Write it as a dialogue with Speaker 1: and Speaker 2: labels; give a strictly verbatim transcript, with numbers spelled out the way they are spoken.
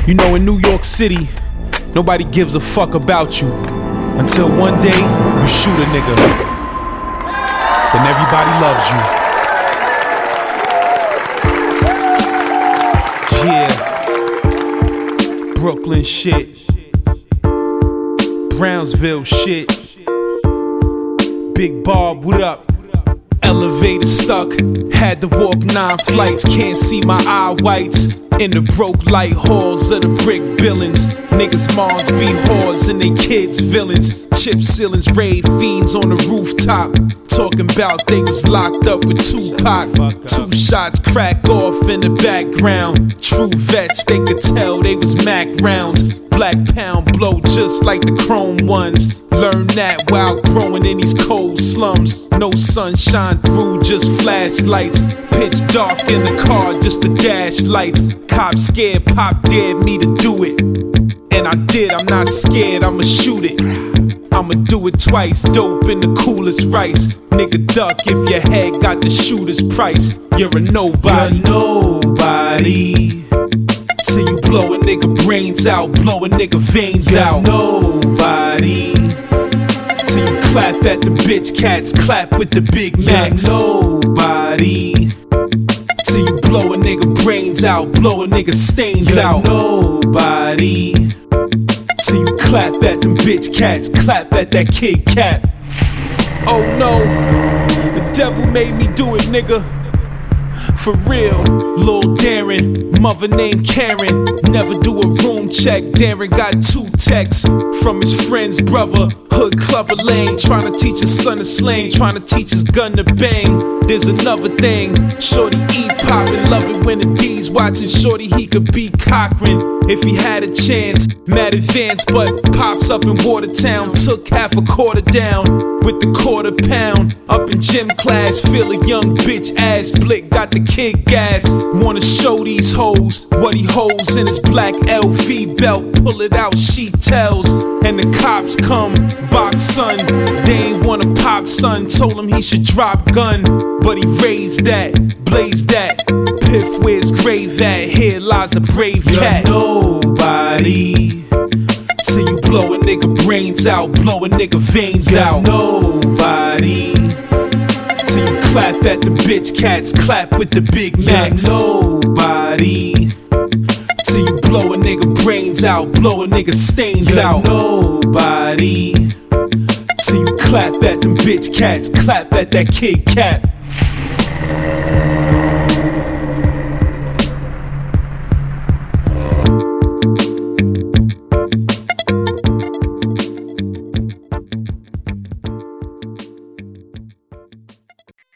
Speaker 1: You know, in New York City, nobody gives a fuck about you until one day you shoot a nigga. Then everybody loves you. Yeah. Brooklyn shit. Brownsville shit. Big Bob, what up? Elevator stuck, had to walk nine flights. Can't see my eye whites in the broke light halls of the brick buildings. Niggas moms be whores and they kids villains. Chip ceilings, rave fiends on the rooftop, talking about they was locked up with Tupac. Two shots crack off in the background. True vets, they could tell they was Mac rounds. Black pound blow just like the chrome ones. Learn that while growing in these cold slums. No sunshine through, just flashlights. Pitch dark in the car, just the dash lights. Cops scared, pop dared me to do it, and I did. I'm not scared, I'ma shoot it. I'ma do it twice. Dope in the coolest rice. Nigga duck if your head got the shooter's price. You're a nobody. You're nobody till you blow a nigga brains out, blow a nigga veins You're out. Nobody till you clap at the bitch cats, clap with the Big Macs. You're nobody till you blow a nigga brains out, blow a nigga stains You're out. Nobody till you clap at them bitch cats, clap at that Kid Cat. Oh no, the devil made me do it, nigga. For real, Lil Darren, mother named Karen. Never do a room check. Darren got two texts from his friend's brother. Hood clubber lane, trying to teach his son to slang, trying to teach his gun to bang. There's another thing, Shorty eat poppin', love it when the D's watching. Shorty, he could be Cochran if he had a chance. Mad advance, but pops up in Watertown. Took half a quarter down with the quarter pound. Up in gym class, feel a young bitch ass. Blick got the kid gas. Wanna show these hoes what he holds in his black L V belt. Pull it out, she tells, and the cops come. Box son, they ain't wanna pop son. Told him he should drop gun, but he raised that, blazed that. Piff where his grave at, here lies a brave cat. You're nobody till you blow a nigga brains out, blow a nigga veins You're out. Nobody till you clap at the bitch cats, clap with the Big Macs. You're nobody till you blow a nigga brains out, blow a nigga stains You're out. Nobody till you clap at them bitch cats, clap at that Kid Cat.